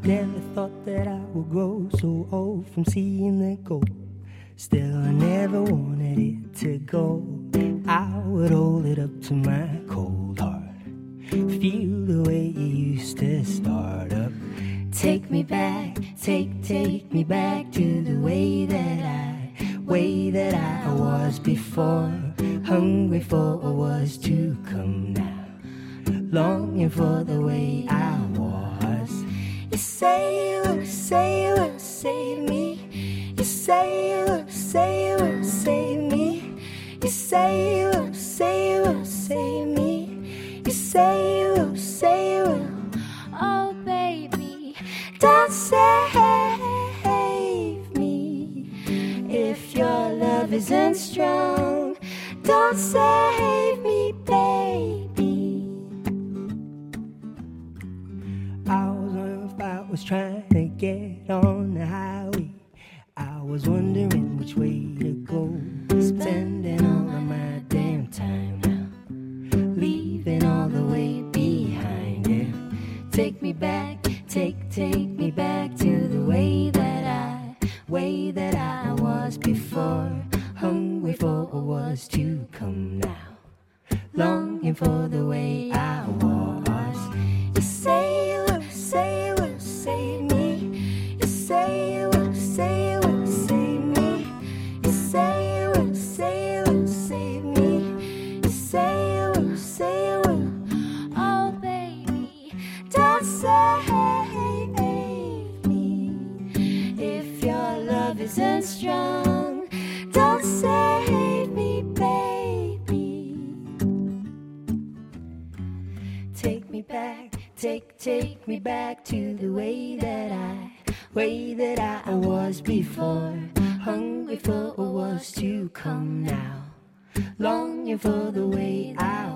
Never thought that I would grow so old from seeing the gold. Still, I never wanted it to go. I would hold it up to my cold heart. Feel the way you used to start up. Take me back, take me back to the way that I was before. Hungry for what was to come now. Longing for the way I was. You say you will save me. You say you will save me. You say you will save me. You say you will. Oh baby, don't save me. If your love isn't strong, don't save me, baby. I was trying to get on the highway. I was wondering which way to go. Spending all of my damn time now, leaving all the way behind. Yeah. Take me back, take me back to the way that I was before. Hungry for what was to come now. Longing for the way I was. You say you will save me. You say you will save me. You say you will save me. You say you will. Oh baby, don't save me. If your love isn't strong, don't save me, baby. Take me back, take me back to the way that I was before. Hungry for what was to come now. Longing for the way I